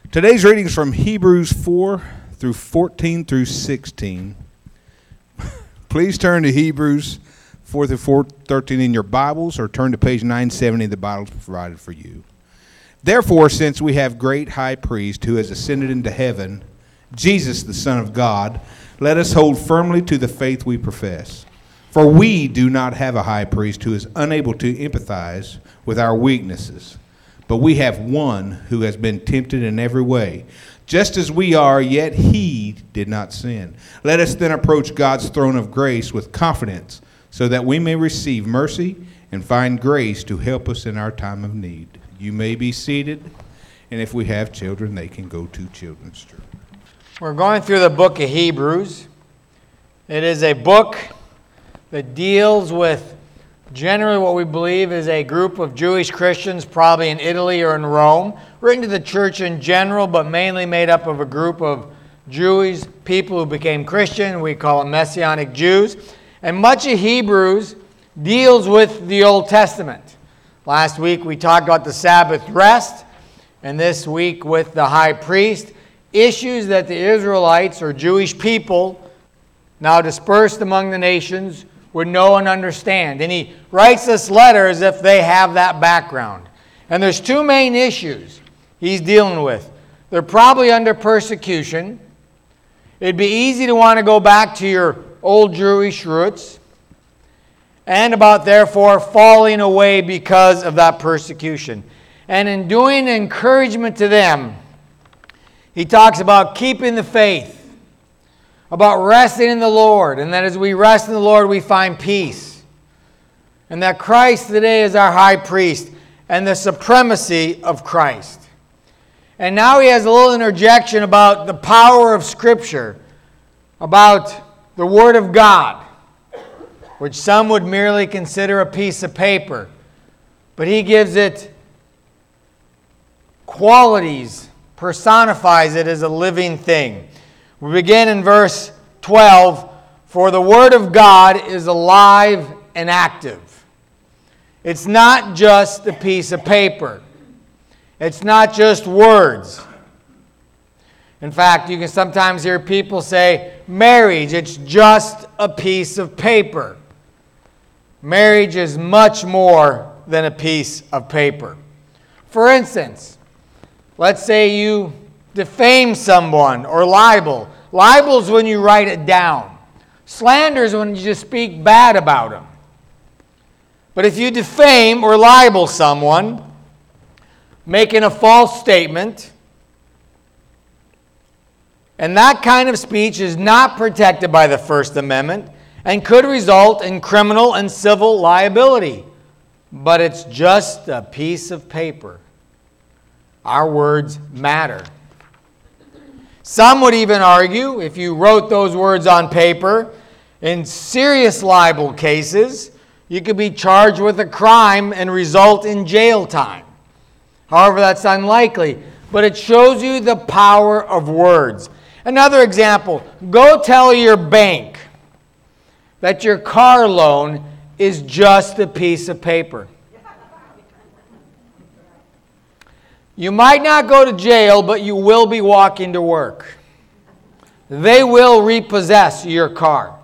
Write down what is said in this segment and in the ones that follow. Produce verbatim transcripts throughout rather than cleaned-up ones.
Today's reading is from Hebrews four through fourteen through sixteen. Please turn to Hebrews four through four, thirteen in your Bibles, or turn to page nine seventy of the Bibles provided for you. Therefore, since we have great high priest who has ascended into heaven, Jesus the Son of God, let us hold firmly to the faith we profess. For we do not have a high priest who is unable to empathize with our weaknesses, but we have one who has been tempted in every way, just as we are, yet he did not sin. Let us then approach God's throne of grace with confidence, so that we may receive mercy and find grace to help us in our time of need. You may be seated, and if we have children, they can go to Children's Church. We're going through the book of Hebrews. It is a book that deals with generally what we believe is a group of Jewish Christians, probably in Italy or in Rome, written to the church in general, but mainly made up of a group of Jewish people who became Christian. We call them Messianic Jews. And much of Hebrews deals with the Old Testament. Last week we talked about the Sabbath rest, and this week with the high priest, issues that the Israelites or Jewish people, now dispersed among the nations, would know and understand. And he writes this letter as if they have that background. And there's two main issues he's dealing with. They're probably under persecution. It'd be easy to want to go back to your old Jewish roots, and about therefore falling away because of that persecution. And in doing encouragement to them, he talks about keeping the faith, about resting in the Lord, and that as we rest in the Lord, we find peace. And that Christ today is our high priest, and the supremacy of Christ. And now he has a little interjection about the power of Scripture, about the Word of God, which some would merely consider a piece of paper. But he gives it qualities, personifies it as a living thing. We begin in verse twelve. For the Word of God is alive and active. It's not just a piece of paper. It's not just words. In fact, you can sometimes hear people say, marriage, it's just a piece of paper. Marriage is much more than a piece of paper. For instance, let's say you defame someone or libel. Libel is when you write it down. Slander is when you just speak bad about them. But if you defame or libel someone, making a false statement, and that kind of speech is not protected by the First Amendment and could result in criminal and civil liability. But it's just a piece of paper. Our words matter. Some would even argue, if you wrote those words on paper, in serious libel cases, you could be charged with a crime and result in jail time. However, that's unlikely. But it shows you the power of words. Another example, go tell your bank that your car loan is just a piece of paper. You might not go to jail, but you will be walking to work. They will repossess your car.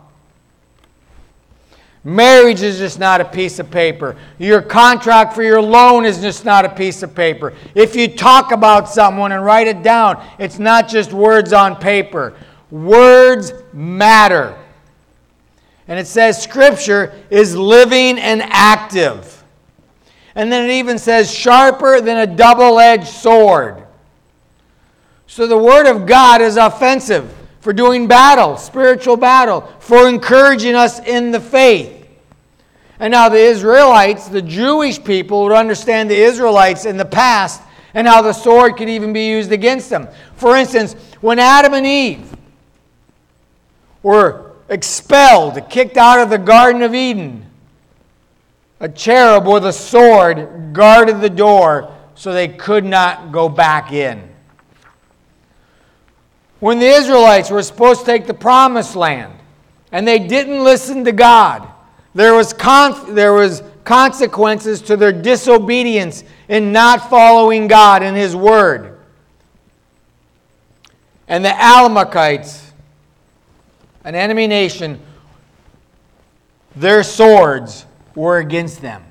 Marriage is just not a piece of paper. Your contract for your loan is just not a piece of paper. If you talk about someone and write it down, it's not just words on paper. Words matter. And it says Scripture is living and active. And then it even says sharper than a double-edged sword. So the Word of God is offensive for doing battle, spiritual battle, for encouraging us in the faith. And now the Israelites, the Jewish people, would understand the Israelites in the past and how the sword could even be used against them. For instance, when Adam and Eve were expelled, kicked out of the Garden of Eden, a cherub with a sword guarded the door so they could not go back in. When the Israelites were supposed to take the promised land and they didn't listen to God, there was con- there was consequences to their disobedience in not following God and His Word. and the Amalekites, an enemy nation, their swords were against them.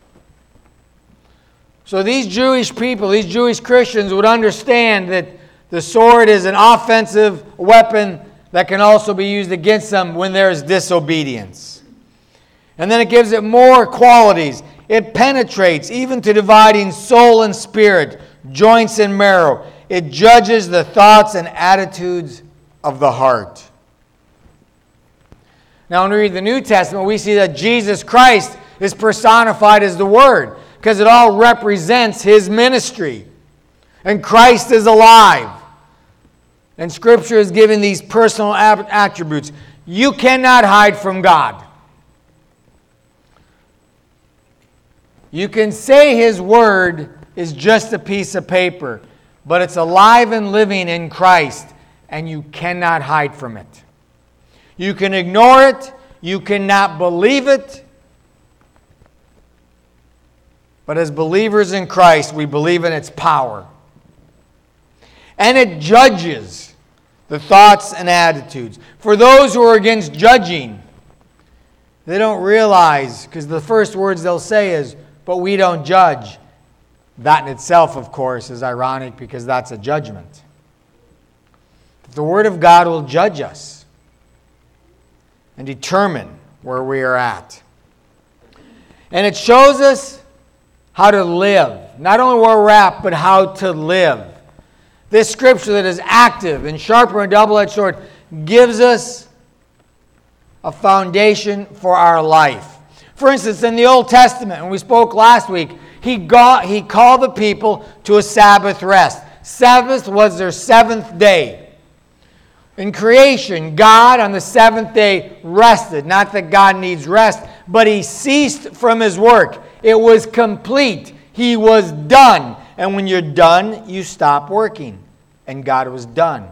So these Jewish people, these Jewish Christians would understand that the sword is an offensive weapon that can also be used against them when there is disobedience. And then it gives it more qualities. It penetrates even to dividing soul and spirit, joints and marrow. It judges the thoughts and attitudes of the heart. Now, when we read the New Testament, we see that Jesus Christ is personified as the Word, because it all represents His ministry. And Christ is alive. And Scripture is given these personal attributes. You cannot hide from God. You can say His Word is just a piece of paper, but it's alive and living in Christ, and you cannot hide from it. You can ignore it. You cannot believe it. But as believers in Christ, we believe in its power. And it judges the thoughts and attitudes. For those who are against judging, they don't realize, because the first words they'll say is, but we don't judge. That in itself, of course, is ironic because that's a judgment. The Word of God will judge us and determine where we are at. And it shows us how to live. Not only where we're at, but how to live. This Scripture that is active and sharper than a double-edged sword gives us a foundation for our life. For instance, in the Old Testament, when we spoke last week, he, got, he called the people to a Sabbath rest. Sabbath was their seventh day. In creation, God on the seventh day rested. Not that God needs rest, but He ceased from His work. It was complete. He was done. And when you're done, you stop working. And God was done.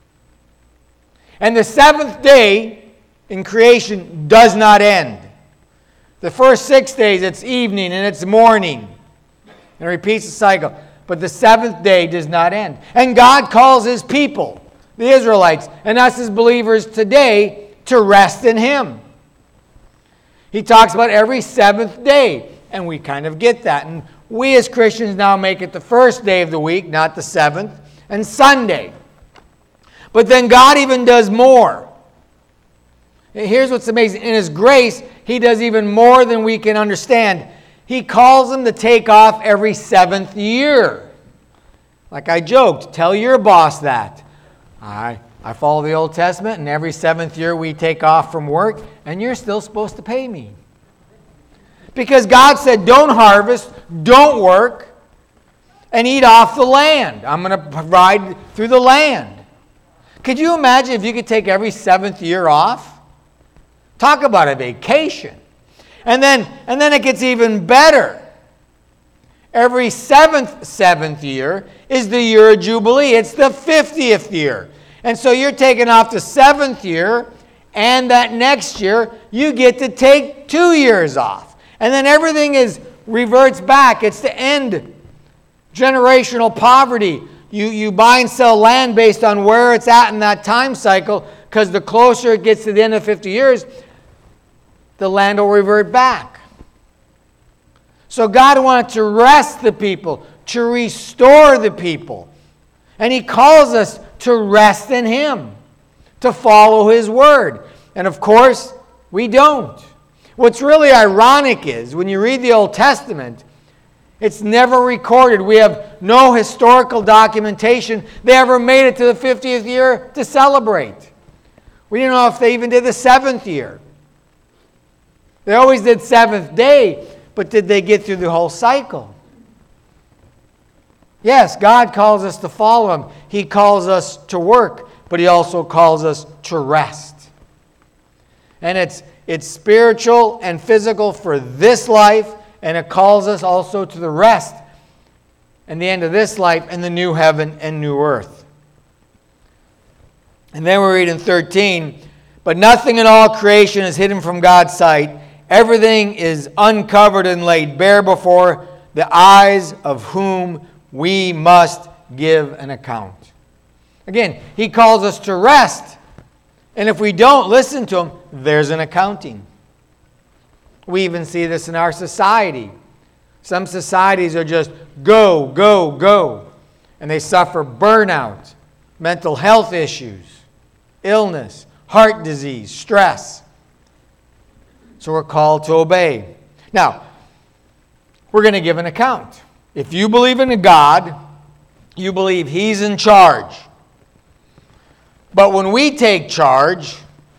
And the seventh day in creation does not end. The first six days, it's evening and it's morning. And it repeats the cycle. But the seventh day does not end. And God calls His people, the Israelites, and us as believers today, to rest in Him. He talks about every seventh day. And we kind of get that. And we as Christians now make it the first day of the week, not the seventh, and Sunday. But then God even does more. Here's what's amazing. In His grace, He does even more than we can understand. He calls them to take off every seventh year. Like I joked, tell your boss that. I, I follow the Old Testament, and every seventh year we take off from work, and you're still supposed to pay me. Because God said, don't harvest, don't work, and eat off the land. I'm going to provide through the land. Could you imagine if you could take every seventh year off? Talk about a vacation. And then, and then it gets even better. Every seventh, seventh year is the year of Jubilee. It's the fiftieth year. And so you're taking off the seventh year, and that next year you get to take two years off. And then everything is reverts back. It's to end generational poverty. You, you buy and sell land based on where it's at in that time cycle, because the closer it gets to the end of fifty years, the land will revert back. So God wanted to rest the people, to restore the people. And He calls us to rest in Him, to follow His Word. And of course, we don't. What's really ironic is, when you read the Old Testament, it's never recorded. We have no historical documentation they ever made it to the fiftieth year to celebrate. We don't know if they even did the seventh year. They always did seventh day, but did they get through the whole cycle? Yes, God calls us to follow Him. He calls us to work, but He also calls us to rest. And it's, it's spiritual and physical for this life, and it calls us also to the rest and the end of this life and the new heaven and new earth. And then we read in thirteen, but nothing in all creation is hidden from God's sight. Everything is uncovered and laid bare before the eyes of whom we must give an account. Again, he calls us to rest. And if we don't listen to him, there's an accounting. We even see this in our society. Some societies are just go, go, go. And they suffer burnout, mental health issues, illness, heart disease, stress. So we're called to obey. Now, we're going to give an account. If you believe in a God, you believe he's in charge. But when we take charge,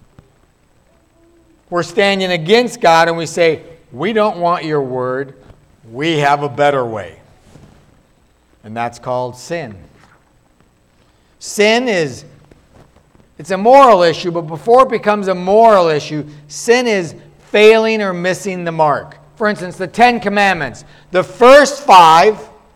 we're standing against God and we say, we don't want your word. We have a better way. And that's called sin. Sin is, it's a moral issue, but before it becomes a moral issue, sin is failing or missing the mark. For instance, the Ten Commandments. The first five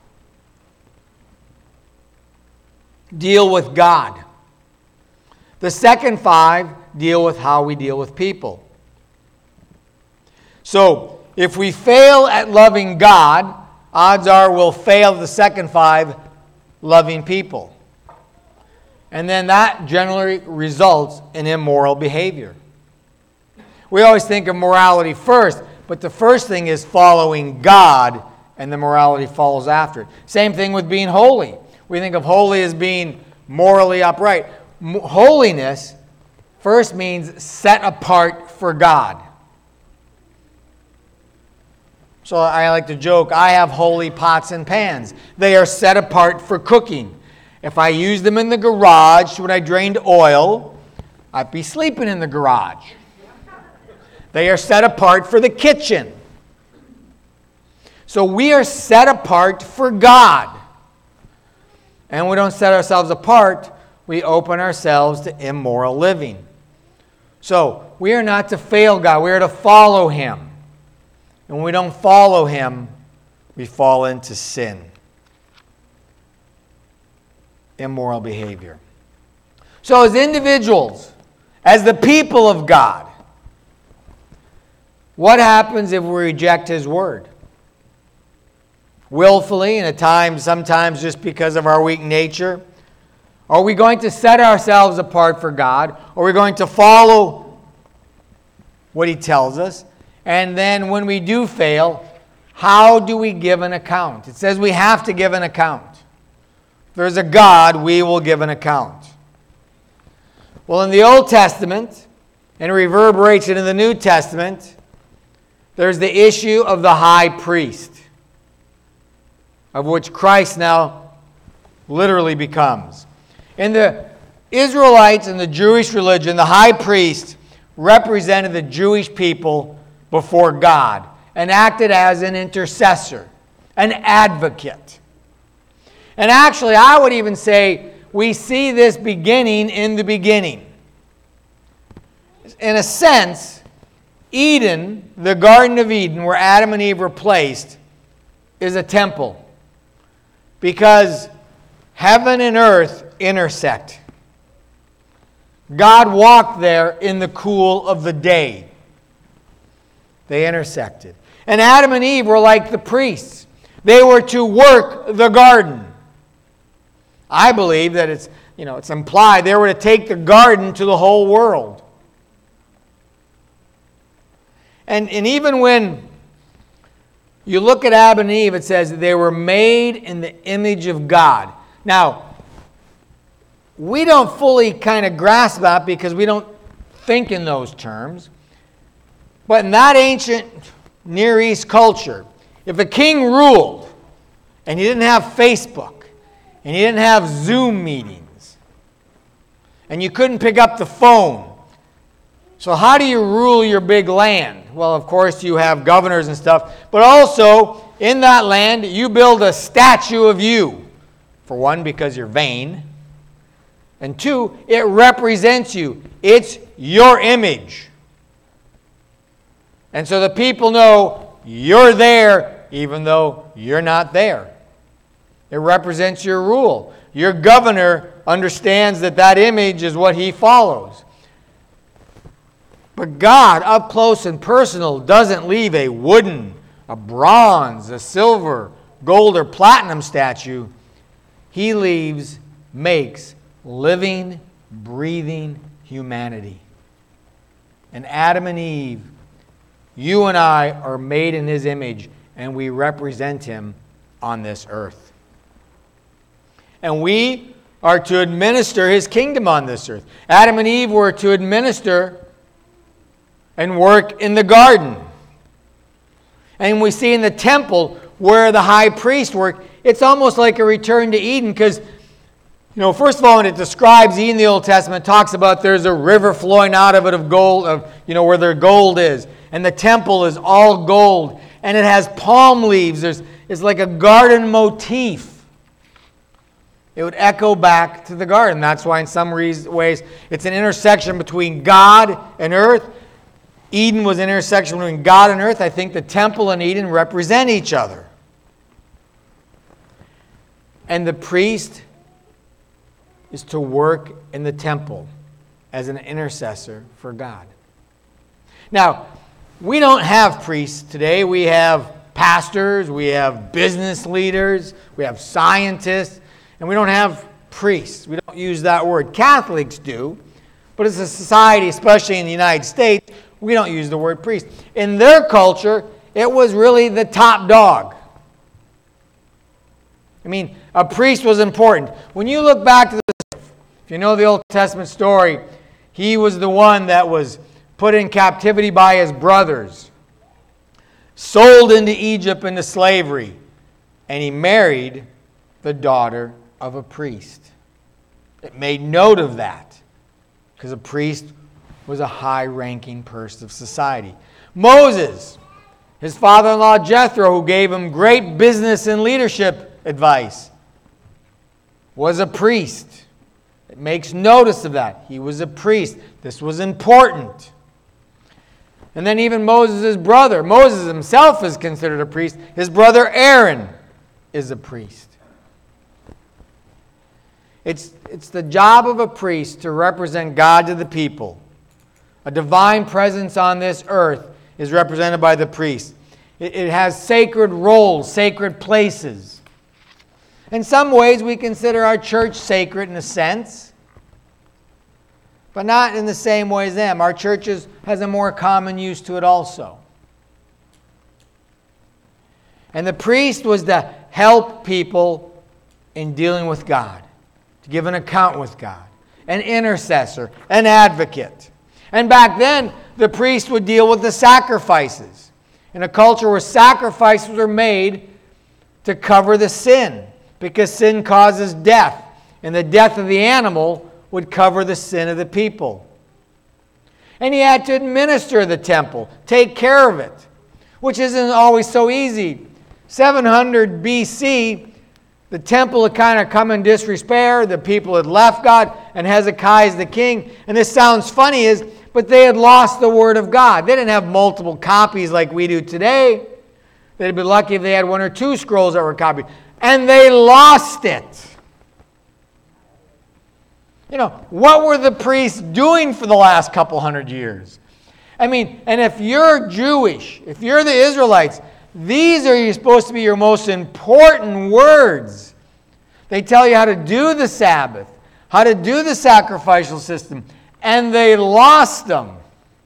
deal with God. The second five deal with how we deal with people. So, if we fail at loving God, odds are we'll fail the second five, loving people. And then that generally results in immoral behavior. We always think of morality first, but the first thing is following God, and the morality follows after it. Same thing with being holy. We think of holy as being morally upright. Holiness first means set apart for God. So I like to joke, I have holy pots and pans. They are set apart for cooking. If I use them in the garage when I drained oil, I'd be sleeping in the garage. They are set apart for the kitchen. So we are set apart for God. And we don't set ourselves apart, we open ourselves to immoral living. So we are not to fail God, we are to follow him. And when we don't follow him, we fall into sin. Immoral behavior. So as individuals, as the people of God, what happens if we reject his word? Willfully, and at times, sometimes just because of our weak nature? Are we going to set ourselves apart for God? Are we going to follow what he tells us? And then when we do fail, how do we give an account? It says we have to give an account. If there's a God, we will give an account. Well, in the Old Testament, and it reverberates it in the New Testament, there's the issue of the high priest, of which Christ now literally becomes. In the Israelites and the Jewish religion, the high priest represented the Jewish people before God and acted as an intercessor, an advocate. And actually, I would even say we see this beginning in the beginning. In a sense, Eden, the Garden of Eden, where Adam and Eve were placed, is a temple. Because heaven and earth intersect. God walked there in the cool of the day. They intersected. And Adam and Eve were like the priests. They were to work the garden. I believe that it's, you know, it's implied they were to take the garden to the whole world. And, and even when you look at Adam and Eve, it says they were made in the image of God. Now, we don't fully kind of grasp that because we don't think in those terms. But in that ancient Near East culture, if a king ruled and he didn't have Facebook and he didn't have Zoom meetings and you couldn't pick up the phone, so how do you rule your big land? Well, of course, you have governors and stuff, but also in that land, you build a statue of you. For one, because you're vain. And two, it represents you. It's your image. And so the people know you're there even though you're not there. It represents your rule. Your governor understands that that image is what he follows. But God, up close and personal, doesn't leave a wooden, a bronze, a silver, gold, or platinum statue. He leaves, makes living, breathing humanity. And Adam and Eve, you and I are made in His image, and we represent Him on this earth. And we are to administer His kingdom on this earth. Adam and Eve were to administer and work in the garden. And we see in the temple where the high priest worked, it's almost like a return to Eden, because, you know, first of all, when it describes Eden in the Old Testament, it talks about there's a river flowing out of it of gold, of, you know, where their gold is. And the temple is all gold. And it has palm leaves. There's, it's like a garden motif. It would echo back to the garden. That's why in some ways it's an intersection between God and earth. Eden was an intersection between God and earth. I think the temple and Eden represent each other. And the priest is to work in the temple as an intercessor for God. Now, we don't have priests today. We have pastors, we have business leaders, we have scientists, and we don't have priests. We don't use that word. Catholics do, but as a society, especially in the United States, we don't use the word priest. In their culture, it was really the top dog. I mean, a priest was important. When you look back to the, if you know the Old Testament story, he was the one that was put in captivity by his brothers, sold into Egypt into slavery, and he married the daughter of a priest. It made note of that, because a priest was a high-ranking person of society. Moses, his father-in-law Jethro, who gave him great business and leadership advice, was a priest. It makes notice of that. He was a priest. This was important. And then even Moses' brother, Moses himself is considered a priest. His brother Aaron is a priest. It's, it's the job of a priest to represent God to the people. A divine presence on this earth is represented by the priest. It, it has sacred roles, sacred places. In some ways, we consider our church sacred in a sense, but not in the same way as them. Our church is, has a more common use to it also. And the priest was to help people in dealing with God, to give an account with God, an intercessor, an advocate. And back then, the priest would deal with the sacrifices. In a culture where sacrifices were made to cover the sin, because sin causes death, and the death of the animal would cover the sin of the people. And he had to administer the temple, take care of it, which isn't always so easy. seven hundred B C, the temple had kind of come in disrepair. The people had left God, and Hezekiah is the king. And this sounds funny, is, but they had lost the Word of God. They didn't have multiple copies like we do today. They'd be lucky if they had one or two scrolls that were copied. And they lost it. You know, what were the priests doing for the last couple hundred years? I mean, and if you're Jewish, if you're the Israelites, these are supposed to be your most important words. They tell you how to do the Sabbath, how to do the sacrificial system, and they lost them.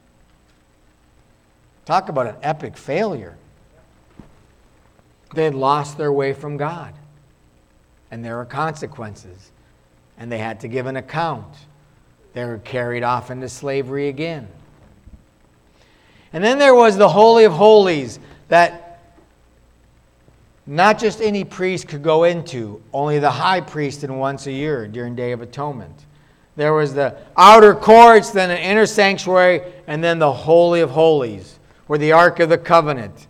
Talk about an epic failure. They had lost their way from God, and there were consequences, and they had to give an account. They were carried off into slavery again. And then there was the Holy of Holies that not just any priest could go into, only the high priest in once a year during Day of Atonement. There was the outer courts, then an inner sanctuary, and then the Holy of Holies, where the Ark of the Covenant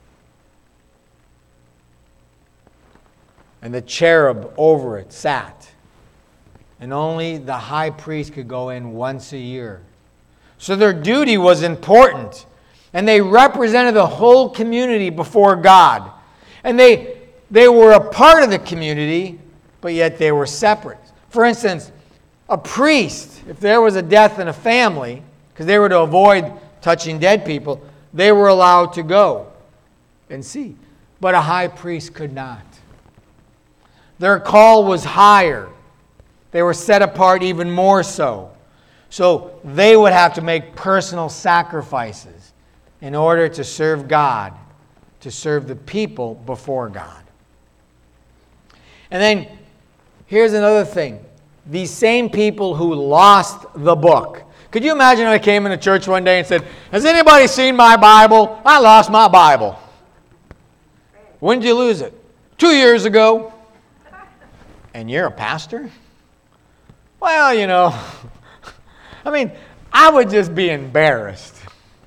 and the cherub over it sat. And only the high priest could go in once a year. So their duty was important. And they represented the whole community before God. And they, they were a part of the community, but yet they were separate. For instance, a priest, if there was a death in a family, because they were to avoid touching dead people, they were allowed to go and see. But a high priest could not. Their call was higher. they were set apart even more so. So they would have to make personal sacrifices in order to serve God, to serve the people before God. And then here's another thing. These same people who lost the book. Could you imagine if I came into church one day and said, has anybody seen my Bible? I lost my Bible. When did you lose it? Two years ago. And you're a pastor? Well, you know, I mean, I would just be embarrassed.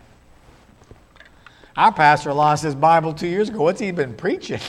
Our pastor lost his Bible two years ago. What's he been preaching?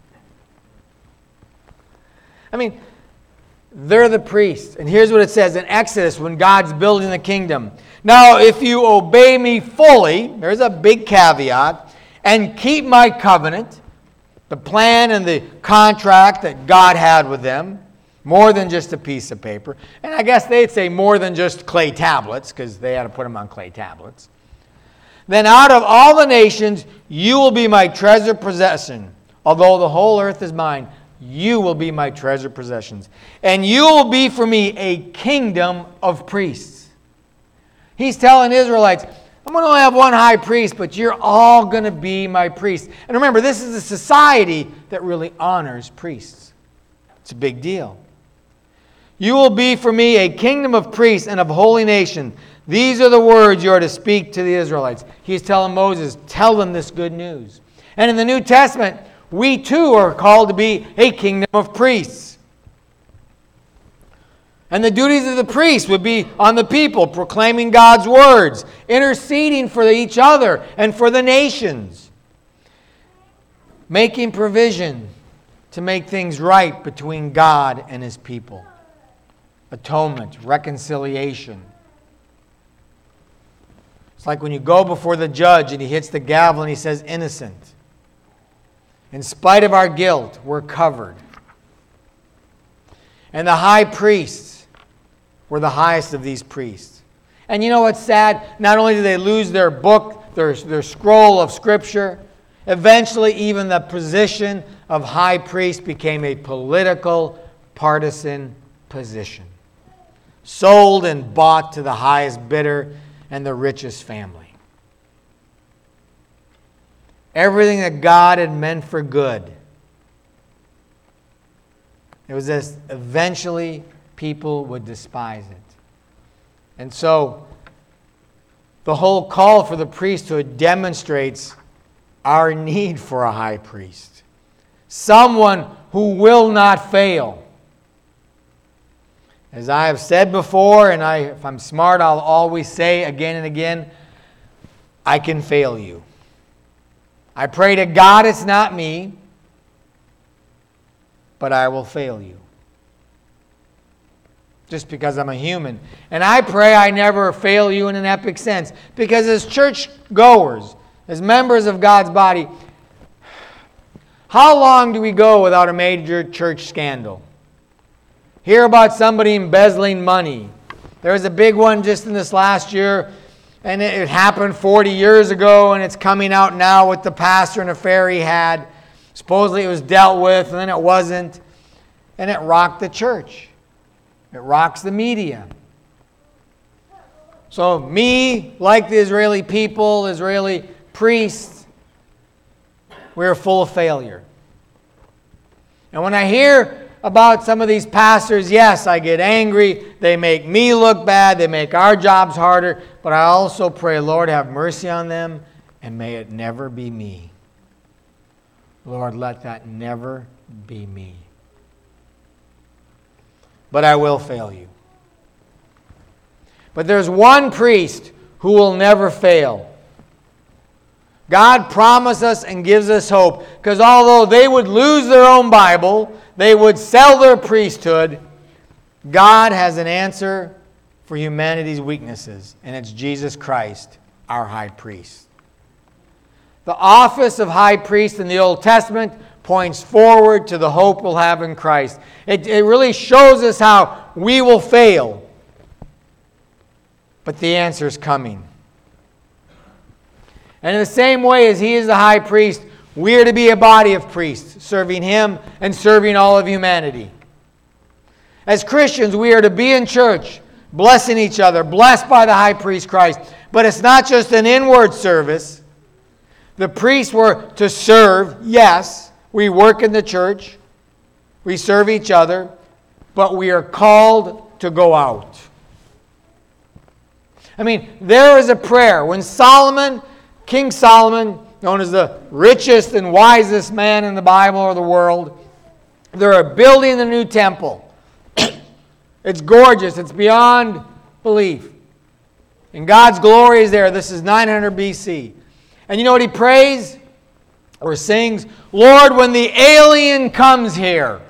I mean, they're the priests. And here's what it says in Exodus when God's building the kingdom. Now, if you obey me fully, there's a big caveat, and keep my covenant, the plan and the contract that God had with them, more than just a piece of paper. And I guess they'd say more than just clay tablets, because they had to put them on clay tablets. Then out of all the nations, you will be my treasure possession. Although the whole earth is mine, you will be my treasure possessions. And you will be for me a kingdom of priests. He's telling Israelites, I'm going to only have one high priest, but you're all going to be my priests. And remember, this is a society that really honors priests. It's a big deal. You will be for me a kingdom of priests and of holy nation. These are the words you are to speak to the Israelites. He's telling Moses, tell them this good news. And in the New Testament, we too are called to be a kingdom of priests. And the duties of the priests would be on the people, proclaiming God's words, interceding for each other and for the nations, making provision to make things right between God and His people. Atonement, reconciliation. It's like when you go before the judge and he hits the gavel and he says, innocent. In spite of our guilt, we're covered. And the high priests were the highest of these priests. And you know what's sad? Not only did they lose their book, their, their scroll of Scripture, eventually even the position of high priest became a political, partisan position. Sold and bought to the highest bidder and the richest family. Everything that God had meant for good. It was this, eventually people would despise it. And so, the whole call for the priesthood demonstrates our need for a high priest. Someone who will not fail. As I have said before, and I, if I'm smart, I'll always say again and again, I can fail you. I pray to God it's not me, but I will fail you. Just because I'm a human. And I pray I never fail you in an epic sense. Because as church goers, as members of God's body, how long do we go without a major church scandal? Hear about somebody embezzling money. There was a big one just in this last year, and it happened forty years ago, and it's coming out now with the pastor and affair he had. Supposedly it was dealt with, and then it wasn't. And it rocked the church. It rocks the media. So me, like the Israeli people, Israeli priests, we're full of failure. And when I hear about some of these pastors, yes, I get angry. They make me look bad. They make our jobs harder. But I also pray, Lord, have mercy on them, and may it never be me. Lord, let that never be me. But I will fail you. But there's one priest who will never fail. God promised us and gives us hope, because although they would lose their own Bible, they would sell their priesthood, God has an answer for humanity's weaknesses, and it's Jesus Christ, our high priest. The office of high priest in the Old Testament points forward to the hope we'll have in Christ. It, it really shows us how we will fail, but the answer is coming. And in the same way as He is the high priest, we are to be a body of priests, serving Him and serving all of humanity. As Christians, we are to be in church, blessing each other, blessed by the high priest Christ. But it's not just an inward service. The priests were to serve. Yes, we work in the church. We serve each other. But we are called to go out. I mean, there is a prayer. When Solomon, King Solomon, known as the richest and wisest man in the Bible or the world, they're building the new temple. It's gorgeous. It's beyond belief. And God's glory is there. This is nine hundred B C. And you know what he prays or sings? Lord, when the alien comes here.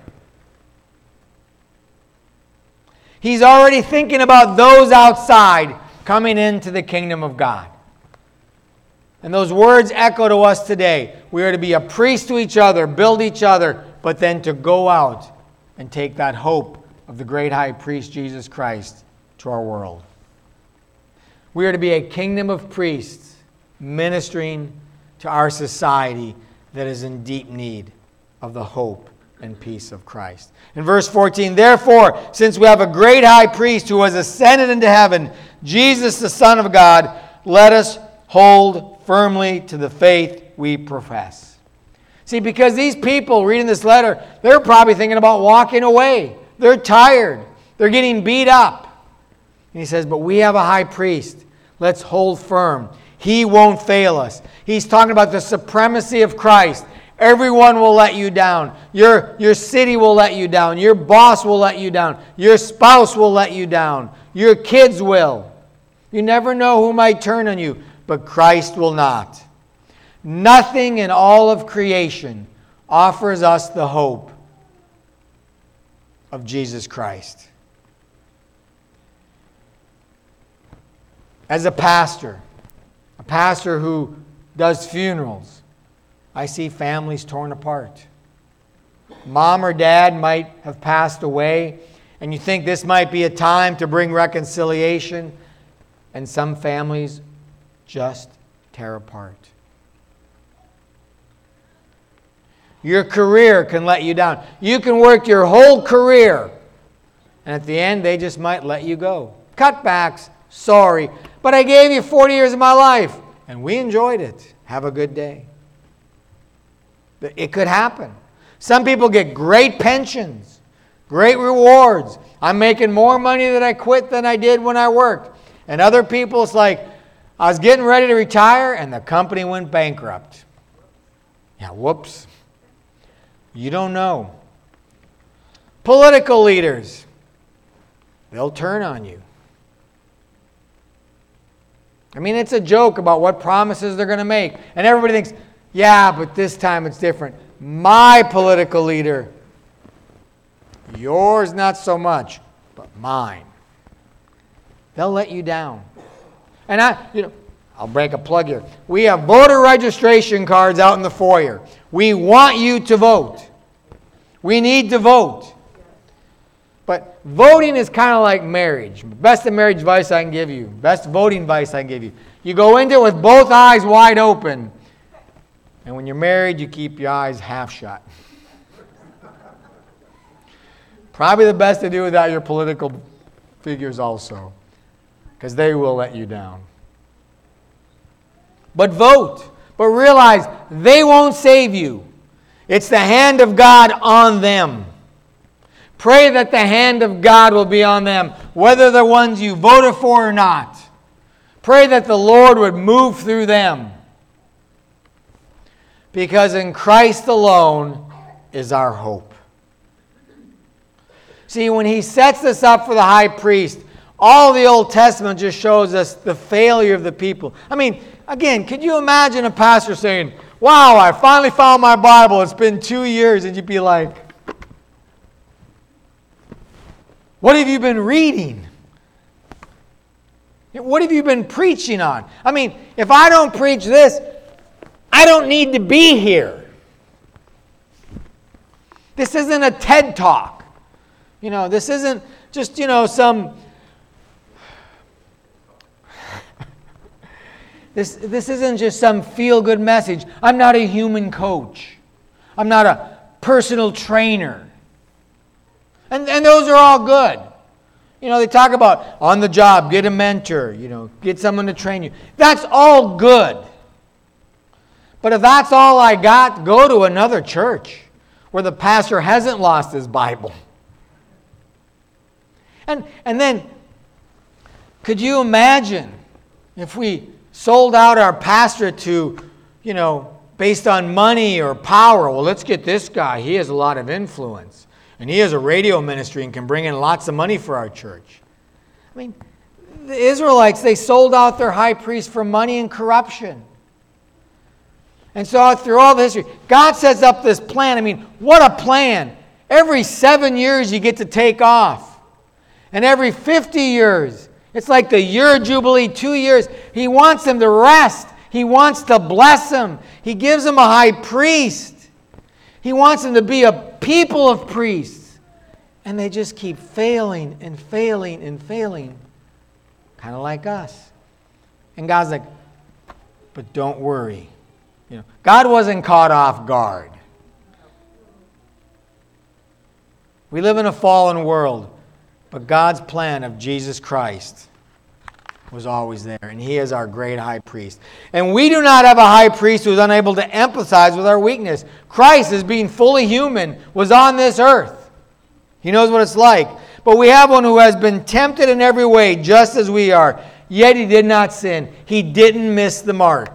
He's already thinking about those outside coming into the kingdom of God. And those words echo to us today. We are to be a priest to each other, build each other, but then to go out and take that hope of the great high priest Jesus Christ to our world. We are to be a kingdom of priests ministering to our society that is in deep need of the hope and peace of Christ. In verse fourteen, therefore, since we have a great high priest who has ascended into heaven, Jesus the Son of God, let us hold firmly to the faith we profess. See, because these people reading this letter, they're probably thinking about walking away. They're tired. They're getting beat up. And he says, but we have a high priest. Let's hold firm. He won't fail us. He's talking about the supremacy of Christ. Everyone will let you down. Your, your city will let you down. Your boss will let you down. Your spouse will let you down. Your kids will. You never know who might turn on you, but Christ will not. Nothing in all of creation offers us the hope of Jesus Christ. As a pastor, a pastor who does funerals, I see families torn apart. Mom or dad might have passed away, and you think this might be a time to bring reconciliation, and some families just tear apart. Your career can let you down. You can work your whole career, and at the end, they just might let you go. Cutbacks, sorry, but I gave you forty years of my life, and we enjoyed it. Have a good day. It could happen. Some people get great pensions, great rewards. I'm making more money that I quit than I did when I worked. And other people, it's like, I was getting ready to retire, and the company went bankrupt. Yeah, whoops. You don't know. Political leaders, they'll turn on you. I mean, it's a joke about what promises they're going to make. And everybody thinks, yeah, but this time it's different. My political leader, yours not so much, but mine. They'll let you down. And I, you know, I'll break a plug here. We have voter registration cards out in the foyer. We want you to vote. We need to vote. But voting is kind of like marriage. Best of marriage advice I can give you. Best voting advice I can give you. You go into it with both eyes wide open. And when you're married, you keep your eyes half shut. Probably the best to do without your political figures also, because they will let you down. But vote. But realize they won't save you. It's the hand of God on them. Pray that the hand of God will be on them, whether the ones you voted for or not. Pray that the Lord would move through them. Because in Christ alone is our hope. See, when he sets us up for the high priest, all the Old Testament just shows us the failure of the people. I mean, again, could you imagine a pastor saying, wow, I finally found my Bible. It's been two years. And you'd be like, what have you been reading? What have you been preaching on? I mean, if I don't preach this, I don't need to be here. This isn't a TED Talk. You know, this isn't just, you know, some... This, this isn't just some feel-good message. I'm not a human coach. I'm not a personal trainer. And, and those are all good. You know, they talk about on the job, get a mentor, you know, get someone to train you. That's all good. But if that's all I got, go to another church where the pastor hasn't lost his Bible. And, and then, could you imagine if we sold out our pastorate to, you know, based on money or power? Well, let's get this guy. He has a lot of influence. And he has a radio ministry and can bring in lots of money for our church. I mean, the Israelites, they sold out their high priest for money and corruption. And so through all the history, God sets up this plan. I mean, what a plan. Every seven years you get to take off. And every fifty years, it's like the year of Jubilee, two years. He wants them to rest. He wants to bless them. He gives them a high priest. He wants them to be a people of priests. And they just keep failing and failing and failing. Kind of like us. And God's like, but don't worry. You know, God wasn't caught off guard. We live in a fallen world, but God's plan of Jesus Christ was always there, and He is our great high priest. And we do not have a high priest who is unable to empathize with our weakness. Christ, as being fully human, was on this earth. He knows what it's like. But we have one who has been tempted in every way, just as we are. Yet He did not sin. He didn't miss the mark.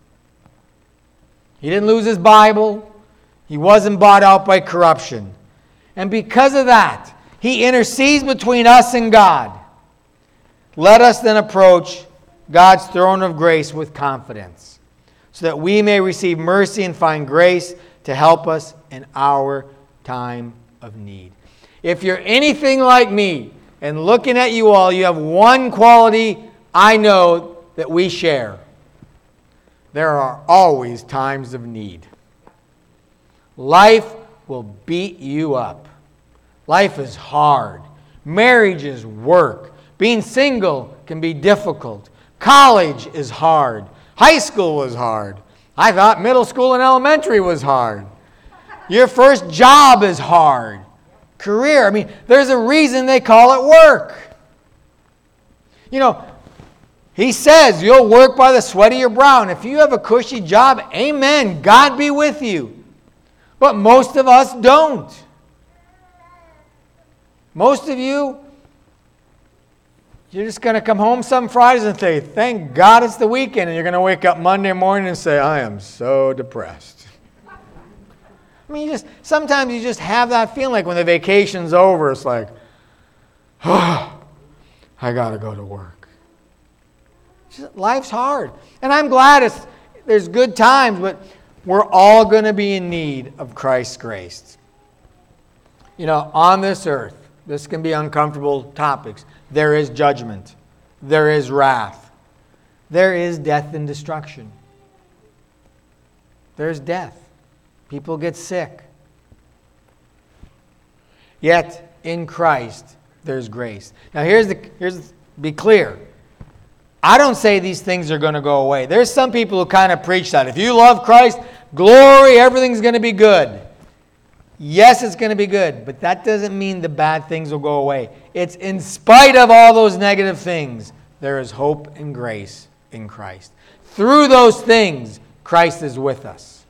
He didn't lose His Bible. He wasn't bought out by corruption. And because of that, He intercedes between us and God. Let us then approach God's throne of grace with confidence, so that we may receive mercy and find grace to help us in our time of need. If you're anything like me, and looking at you all, you have one quality I know that we share. There are always times of need. Life will beat you up. Life is hard. Marriage is work. Being single can be difficult. College is hard. High school was hard. I thought middle school and elementary was hard. Your first job is hard. Career, I mean, there's a reason they call it work. You know, He says you'll work by the sweat of your brow. And if you have a cushy job, amen, God be with you. But most of us don't. Most of you, you're just going to come home some Fridays and say, thank God it's the weekend. And you're going to wake up Monday morning and say, I am so depressed. I mean, you just sometimes you just have that feeling like when the vacation's over, it's like, oh, I got to go to work. Just, life's hard. And I'm glad it's there's good times, but we're all going to be in need of Christ's grace. You know, on this earth, this can be uncomfortable topics. There is judgment. There is wrath. There is death and destruction. There's death. People get sick. Yet, in Christ, there's grace. Now, here's the, here's, be clear. I don't say these things are going to go away. There's some people who kind of preach that. If you love Christ, glory, everything's going to be good. Yes, it's going to be good, but that doesn't mean the bad things will go away. It's in spite of all those negative things, there is hope and grace in Christ. Through those things, Christ is with us.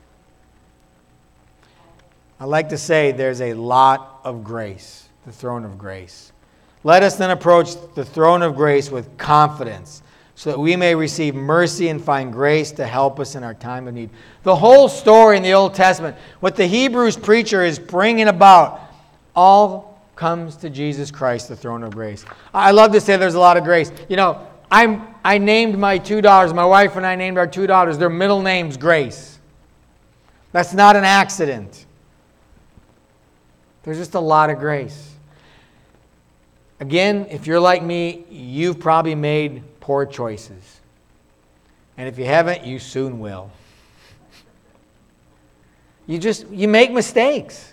I like to say there's a lot of grace, the throne of grace. Let us then approach the throne of grace with confidence, so that we may receive mercy and find grace to help us in our time of need. The whole story in the Old Testament, what the Hebrews preacher is bringing about, all comes to Jesus Christ, the throne of grace. I love to say there's a lot of grace. You know, I'm, I named my two daughters, my wife and I named our two daughters, their middle name's Grace. That's not an accident. There's just a lot of grace. Again, if you're like me, you've probably made poor choices. And if you haven't, you soon will. You just, you make mistakes.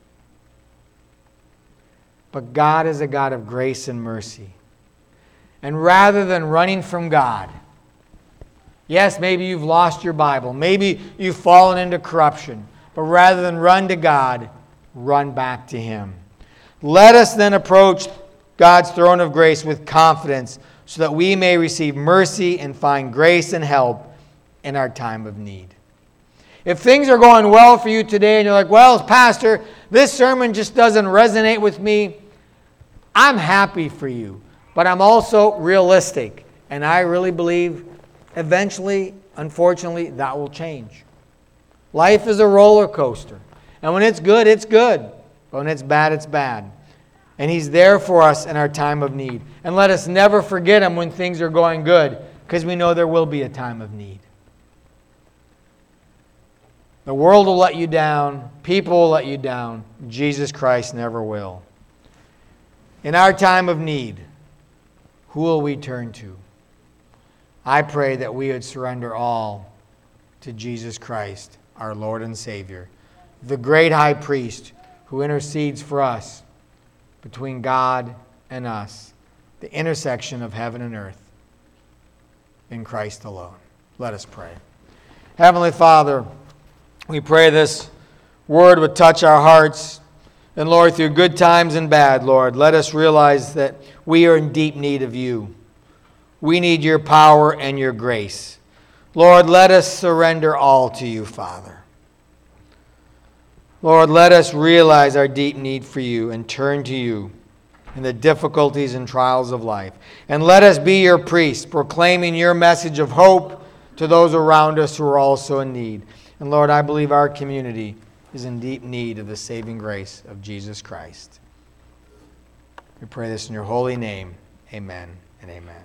But God is a God of grace and mercy. And rather than running from God, yes, maybe you've lost your Bible. Maybe you've fallen into corruption. But rather than run to God, run back to Him. Let us then approach God's throne of grace with confidence so that we may receive mercy and find grace and help in our time of need. If things are going well for you today and you're like, well, Pastor, this sermon just doesn't resonate with me, I'm happy for you. But I'm also realistic. And I really believe eventually, unfortunately, that will change. Life is a roller coaster. And when it's good, it's good. But when it's bad, it's bad. And He's there for us in our time of need. And let us never forget Him when things are going good, because we know there will be a time of need. The world will let you down. People will let you down. Jesus Christ never will. In our time of need, who will we turn to? I pray that we would surrender all to Jesus Christ, our Lord and Savior, the great high priest who intercedes for us between God and us, the intersection of heaven and earth, in Christ alone. Let us pray. Heavenly Father, we pray this word would touch our hearts. And Lord, through good times and bad, Lord, let us realize that we are in deep need of You. We need Your power and Your grace. Lord, let us surrender all to You, Father. Lord, let us realize our deep need for You and turn to You in the difficulties and trials of life. And let us be Your priests, proclaiming Your message of hope to those around us who are also in need. And Lord, I believe our community is in deep need of the saving grace of Jesus Christ. We pray this in Your holy name. Amen and amen.